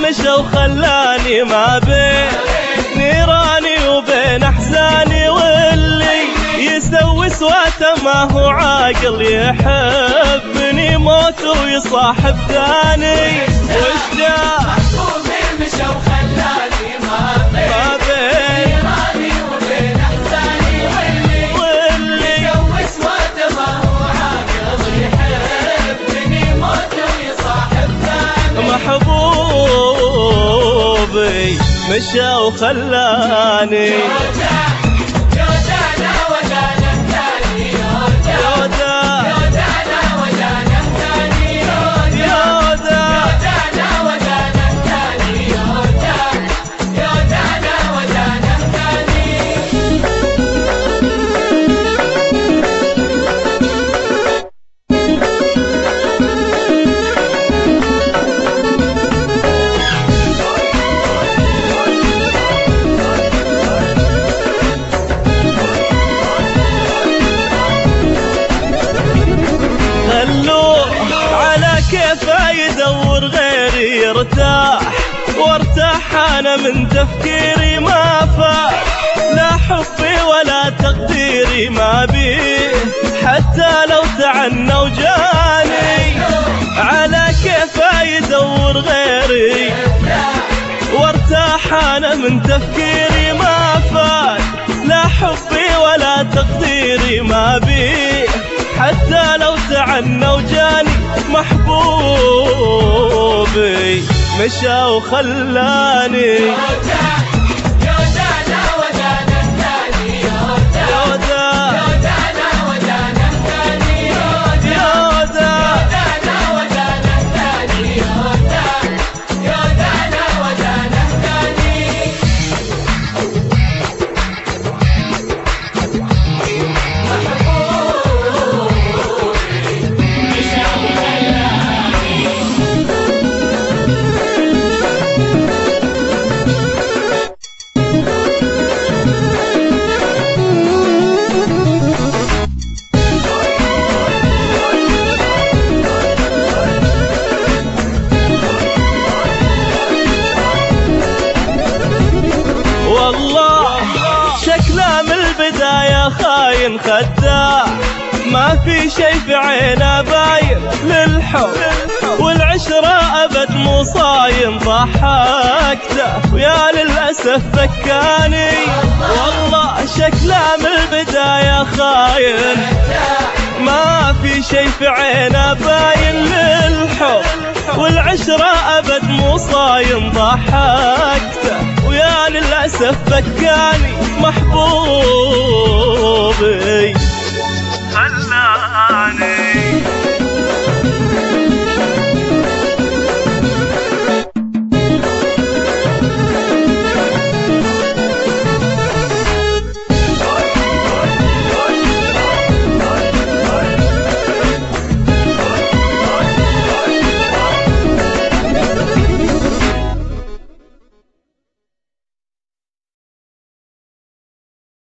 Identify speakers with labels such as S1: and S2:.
S1: مشى وخلاني ما بين نيراني وبين احزاني، واللي يسوي سواته ما هو عاقل، يحبني موت ويصاحب ثاني. وش جاء
S2: محبوبي مشى وخلاني ما بين نيراني وبين احزاني، واللي يسوي سواته ما هو عاقل، يحبني موت ويصاحب ثاني.
S1: محبوبي مشى وخلاني كيفه يدور غيري يرتاح، وارتاح انا من تفكيري ما فاح، لا حبي ولا تقديري ما بيه، حتى لو تعنى وجاني. على كيفه يدور غيري وارتاح انا من تفكيري ما فاح، لا حبي ولا تقديري ما بيه، حتى لو تعنى وجاني. محبوبي مشى وخلاني شكله من البداية خاين خداع، ما في شي في عينه باين للحب والعشرة أبد مو صايم، ضحكته ويا للأسف بكاني. والله شكله من البداية خاين، ما في شي في عينه باين للحب والعشرة أبد مو صايم، ضحكته ويا للأسف بكاني. محبوب